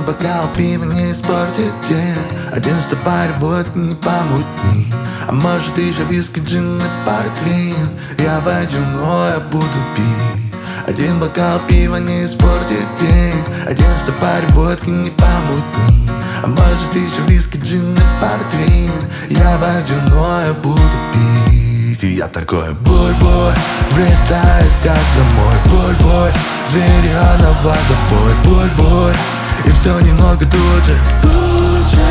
бокал пива не испортит день, один стопарь водки не помутни, а может еще виски, джин и портвейн. Я водяное буду пить. Один бокал пива не испортит день, один стопарь водки не помутни, а может еще виски, джин и портвейн. Я водяное буду пить. И я такой буль-буль, влетает как домой. Буль-буль, зверёного водопой. Буль-буль, и все немного тут же лучше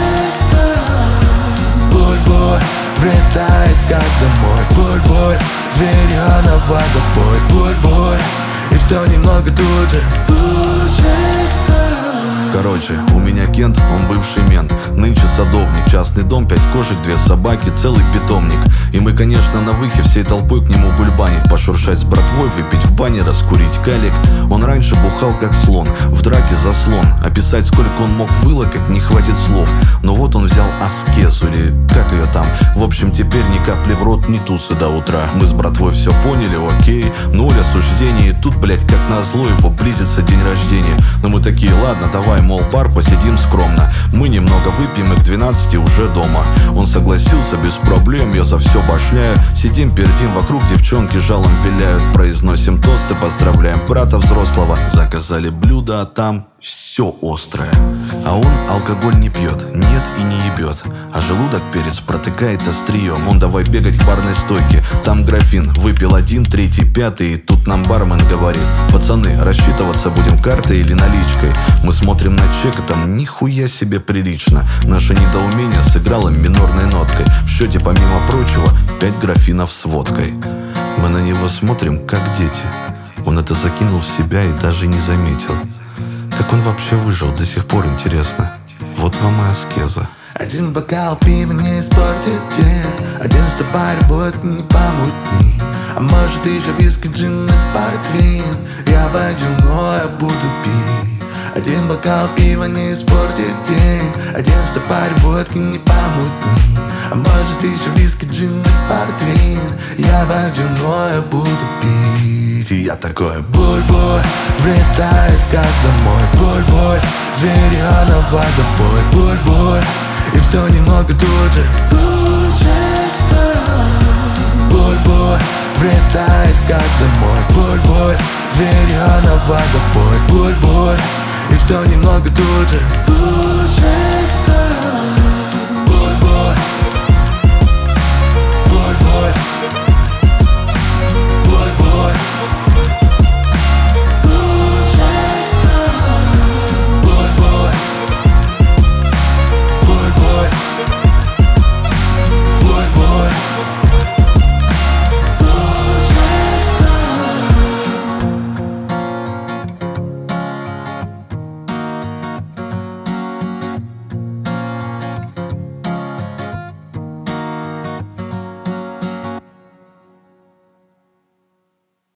стало. Буль-буль, влетает как домой. Буль-буль, зверёного водопой. Буль-буль, и все немного тут же лучше стало. Короче, у меня Кент, он бывший мент, нынче садовник, частный дом, 5 кошек, 2 собаки, целый питомник. И мы, конечно, на выхе всей толпой к нему гульбанить, пошуршать с братвой, выпить в бане, раскурить калик. Он раньше бухал как слон, в драке заслон. Описать, сколько он мог вылокать, не хватит слов. Но вот он взял аскезу, или как ее там. В общем, теперь ни капли в рот, ни тусы до утра. Мы с братвой все поняли, окей, ноль осуждений. И тут, блять, как назло, его близится день рождения. Но мы такие, ладно, давай, мол, бар, посидим скромно. Мы немного выпьем и к 12 уже дома. Он согласился без проблем, я за все башляю. Сидим, пердим, вокруг девчонки жалом виляют. Произносим тосты, поздравляем брата взрослого. Заказали блюдо, а там все острое. А он алкоголь не пьет, нет и не ебет, а желудок перец протыкает острием. Он давай бегать к барной стойке, там графин. Выпил 1, 3, 5, и тут нам бармен говорит: пацаны, рассчитываться будем картой или наличкой. Мы смотрим на чек, и там нихуя себе прилично. Наше недоумение сыграло минорной ноткой. В счете, помимо прочего, 5 графинов с водкой. Мы на него смотрим, как дети. Он это закинул в себя и даже не заметил. Как он вообще выжил, до сих пор интересно. Вот вам и аскеза. Один бокал пива не испортит день, один стопарь водки не помутни, а может еще виски, джин и портвейн. Я водяное буду пить. Один бокал пива не испортит день, один стопарь водки не помутни, а может еще виски, джин и портвейн. Я водяное буду пить. И я такой буль-буль, влетает как домой. Буль-буль, зверёного водопой. Буль-буль, и все немного тут же лучше стало. Буль-буль, влетает как домой. Буль-буль, зверёного водопой. Буль-буль, и все немного тут же лучше стало.